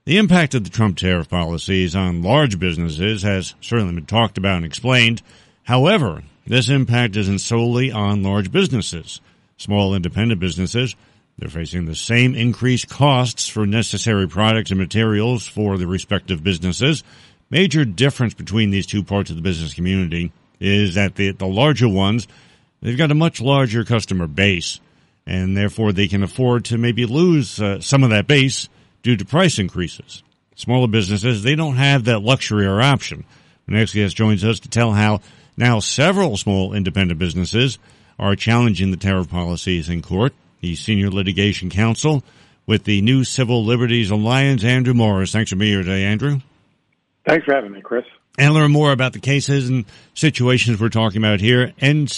The impact of the Trump tariff policies on large businesses has certainly been talked about and explained. However, this impact isn't solely on large businesses. Small independent businesses, they're facing the same increased costs for necessary products and materials for the respective businesses. Major difference between these two parts of the business community is that the larger ones, they've got a much larger customer base, and therefore they can afford to maybe lose some of that base due to price increases. Smaller businesses, they don't have that luxury or option. The next guest joins us to tell how now several small independent businesses are challenging the tariff policies in court. He's Senior Litigation Counsel with the New Civil Liberties Alliance, Andrew Morris. Thanks for being here today, Andrew. Thanks for having me, Chris. And learn more about the cases and situations we're talking about here,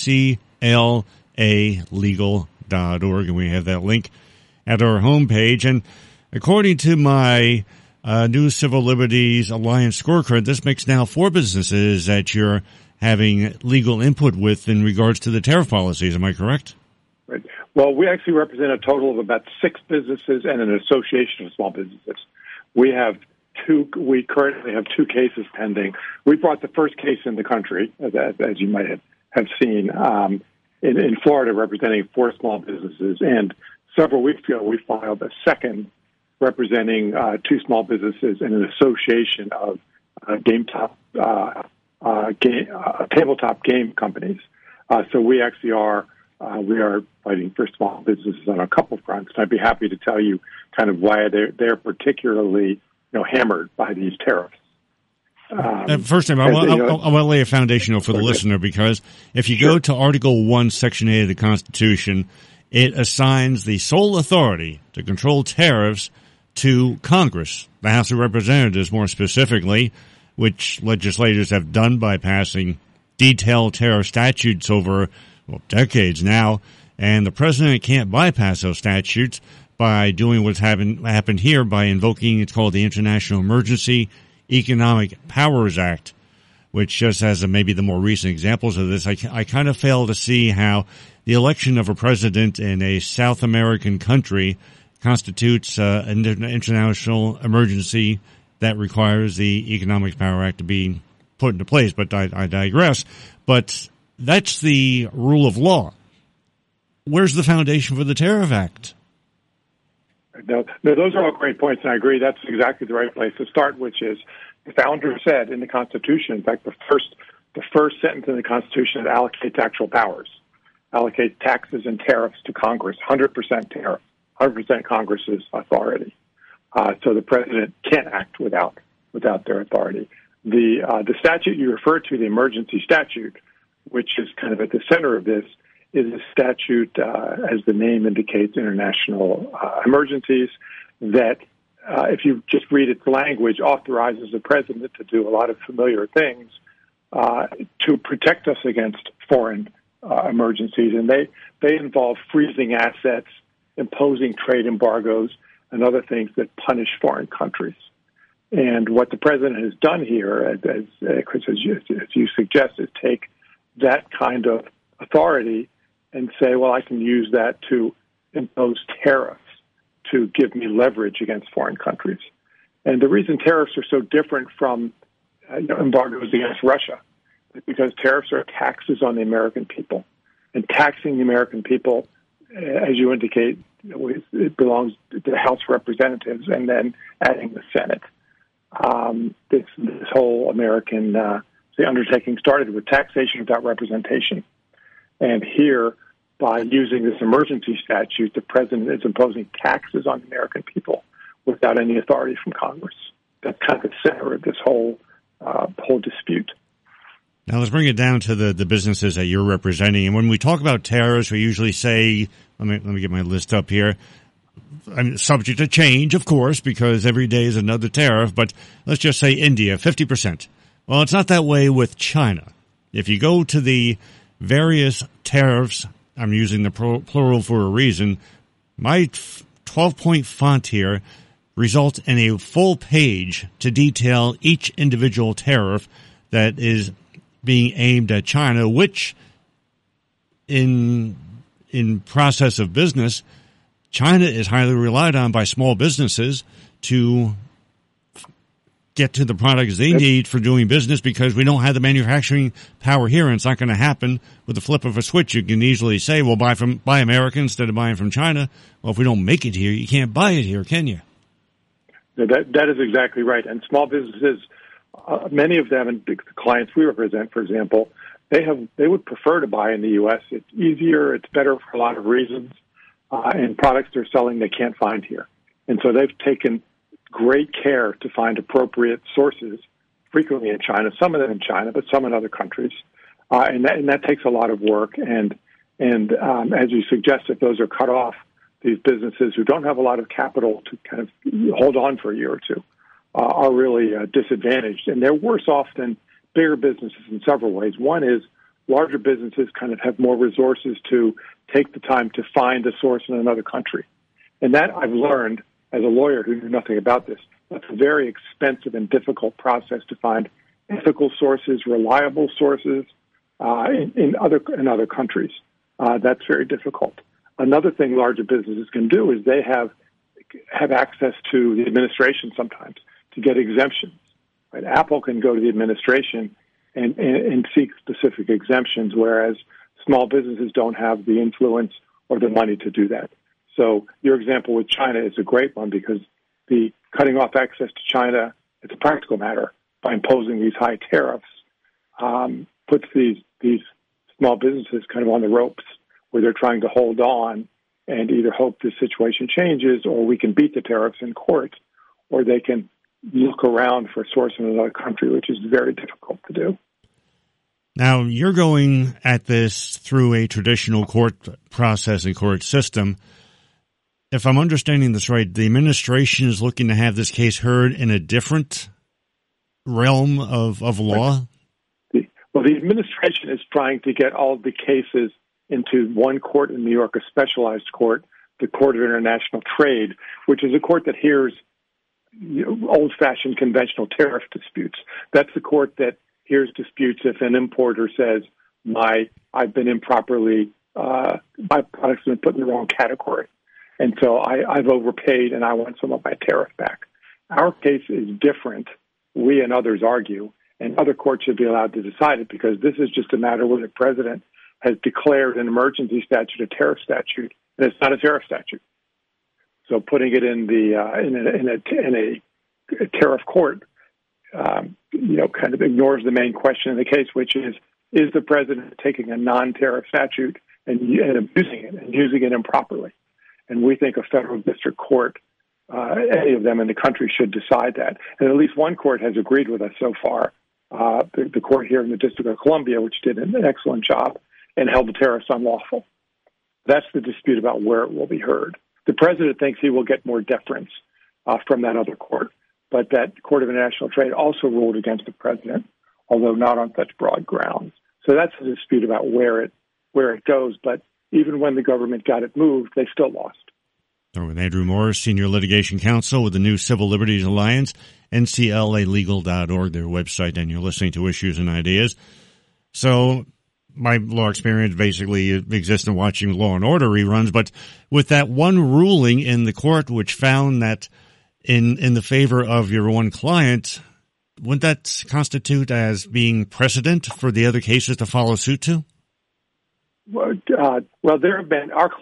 nclalegal.org, and we have that link at our homepage. And according to my New Civil Liberties Alliance scorecard, this makes now 4 businesses that you're having legal input with in regards to the tariff policies. Am I correct? Right. Well, we actually represent a total of about 6 businesses and an association of small businesses. We currently have 2 cases pending. We brought the first case in the country, as you might have seen, in Florida, representing 4 small businesses. And several weeks ago, we filed a second representing 2 small businesses and an association of tabletop game companies. So we actually are fighting for small businesses on a couple fronts. And I'd be happy to tell you kind of why they're particularly hammered by these tariffs. First time, I want to lay a foundation for the listener, because if you go to Article 1, Section 8 of the Constitution, it assigns the sole authority to control tariffs to Congress, the House of Representatives more specifically, which legislators have done by passing detailed tariff statutes over decades now, and the president can't bypass those statutes by doing what's happened here by invoking, it's called the International Emergency Economic Powers Act, which just has maybe the more recent examples of this. I kind of fail to see how the election of a president in a South American country constitutes an international emergency that requires the Economic Power Act to be put into place. But I digress. But that's the rule of law. Where's the foundation for the Tariff Act? No, those are all great points, and I agree that's exactly the right place to start, which is the founder said in the Constitution, in fact, the first sentence in the Constitution, it allocates actual powers, allocates taxes and tariffs to Congress, 100% tariff, 100% Congress's authority. So the president can't act without their authority. The statute you referred to, the emergency statute, which is kind of at the center of this, is a statute, as the name indicates, international emergencies, that if you just read its language, authorizes the president to do a lot of familiar things to protect us against foreign emergencies. And they involve freezing assets, imposing trade embargoes, and other things that punish foreign countries. And what the president has done here, Chris, as you suggest, is take that kind of authority and say, well, I can use that to impose tariffs to give me leverage against foreign countries. And the reason tariffs are so different from embargoes against Russia is because tariffs are taxes on the American people. And taxing the American people, as you indicate, it belongs to the House of Representatives and then adding the Senate. This whole American the undertaking started with taxation without representation. And here, by using this emergency statute, the president is imposing taxes on the American people without any authority from Congress. That's kind of the center of this whole dispute. Now let's bring it down to the businesses that you're representing. And when we talk about tariffs, we usually say, let me get my list up here. I'm subject to change, of course, because every day is another tariff. But let's just say India, 50%. Well, it's not that way with China. If you go to the various tariffs, I'm using the plural for a reason, my 12-point font here results in a full page to detail each individual tariff that is being aimed at China, which in process of business, China is highly relied on by small businesses to get to the products they need for doing business because we don't have the manufacturing power here, and it's not going to happen with the flip of a switch. You can easily say, well, buy American instead of buying from China. Well, if we don't make it here, you can't buy it here, can you? That is exactly right. And small businesses, many of them, and the clients we represent, for example, they would prefer to buy in the U.S. It's easier, it's better for a lot of reasons, and products they're selling they can't find here. And so they've taken great care to find appropriate sources, frequently in China, some of them in China, but some in other countries. And that takes a lot of work. And as you suggested, those are cut off. These businesses who don't have a lot of capital to kind of hold on for a year or two are really disadvantaged. And they're worse off than bigger businesses in several ways. One is larger businesses kind of have more resources to take the time to find a source in another country. And that I've learned as a lawyer who knew nothing about this. That's a very expensive and difficult process to find ethical sources, reliable sources in other countries. That's very difficult. Another thing larger businesses can do is they have access to the administration sometimes to get exemptions. Right? Apple can go to the administration and seek specific exemptions, whereas small businesses don't have the influence or the money to do that. So your example with China is a great one because the cutting off access to China, it's a practical matter by imposing these high tariffs, puts these small businesses kind of on the ropes where they're trying to hold on and either hope the situation changes or we can beat the tariffs in court, or they can look around for a source in another country, which is very difficult to do. Now, you're going at this through a traditional court process and court system. If I'm understanding this right, the administration is looking to have this case heard in a different realm of law? Well, the administration is trying to get all of the cases into one court in New York, a specialized court, the Court of International Trade, which is a court that hears old-fashioned conventional tariff disputes. That's the court that hears disputes if an importer says, I've been improperly, my product's been put in the wrong category. And so I've overpaid and I want some of my tariff back. Our case is different, we and others argue, and other courts should be allowed to decide it because this is just a matter where the president has declared an emergency statute a tariff statute, and it's not a tariff statute. So putting it in a tariff court, kind of ignores the main question in the case, which is the president taking a non-tariff statute and abusing it and using it improperly? And we think a federal district court, any of them in the country, should decide that. And at least one court has agreed with us so far, the court here in the District of Columbia, which did an excellent job and held the tariffs unlawful. That's the dispute about where it will be heard. The president thinks he will get more deference from that other court, but that Court of International Trade also ruled against the president, although not on such broad grounds. So that's a dispute about where it goes, but even when the government got it moved, they still lost. With Andrew Morris, Senior Litigation Counsel with the New Civil Liberties Alliance, nclalegal.org, their website, and you're listening to Issues and Ideas. So my law experience basically exists in watching Law and Order reruns, but with that one ruling in the court which found that in the favor of your one client, wouldn't that constitute as being precedent for the other cases to follow suit to? Well, there have been our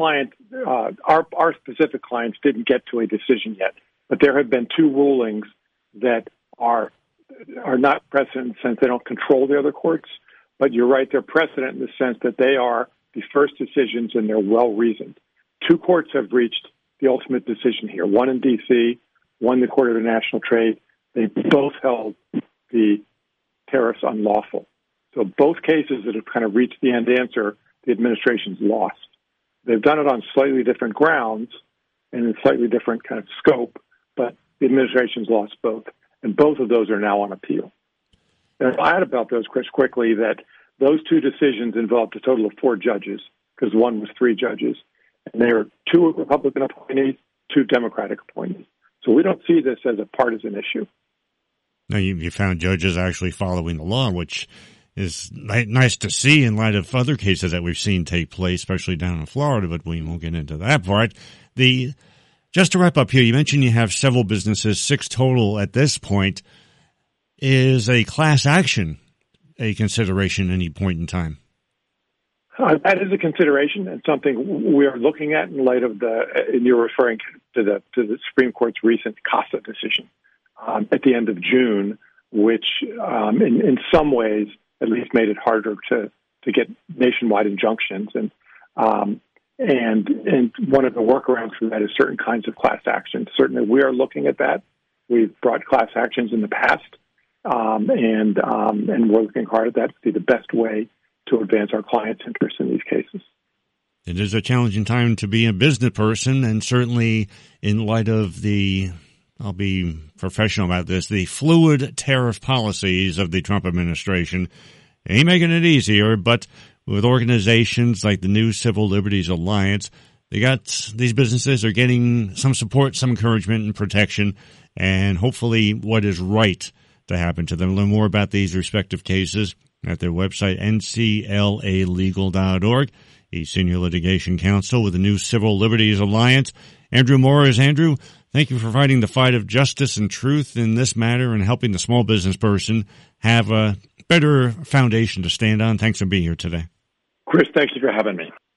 specific clients didn't get to a decision yet, but there have been two rulings that are not precedent in the sense they don't control the other courts. But you're right, they're precedent in the sense that they are the first decisions and they're well-reasoned. Two courts have reached the ultimate decision here, one in D.C., one the Court of International Trade. They both held the tariffs unlawful. So both cases that have kind of reached the end answer, the administration's lost. They've done it on slightly different grounds and in slightly different kind of scope, but the administration's lost both. And both of those are now on appeal. And I'll add about those, Chris, quickly, that those two decisions involved a total of 4 judges, because one was 3 judges. And there are 2 Republican appointees, 2 Democratic appointees. So we don't see this as a partisan issue. Now, you found judges actually following the law, which is nice to see in light of other cases that we've seen take place, especially down in Florida, but we won't get into that part. Just to wrap up here, you mentioned you have several businesses, 6 total at this point. Is a class action a consideration at any point in time? That is a consideration and something we are looking at in light of and you're referring to the Supreme Court's recent CASA decision at the end of June, which in some ways at least made it harder to get nationwide injunctions. And one of the workarounds for that is certain kinds of class actions. Certainly we are looking at that. We've brought class actions in the past, and we're looking hard at that to see the best way to advance our clients' interests in these cases. It is a challenging time to be a business person, and certainly in light of I'll be professional about this, the fluid tariff policies of the Trump administration ain't making it easier, but with organizations like the New Civil Liberties Alliance, these businesses are getting some support, some encouragement and protection, and hopefully what is right to happen to them. Learn more about these respective cases at their website, nclalegal.org. He's Senior Litigation Counsel with the New Civil Liberties Alliance. Andrew Morris. Andrew, thank you for fighting the fight of justice and truth in this matter and helping the small business person have a better foundation to stand on. Thanks for being here today. Chris, thank you for having me.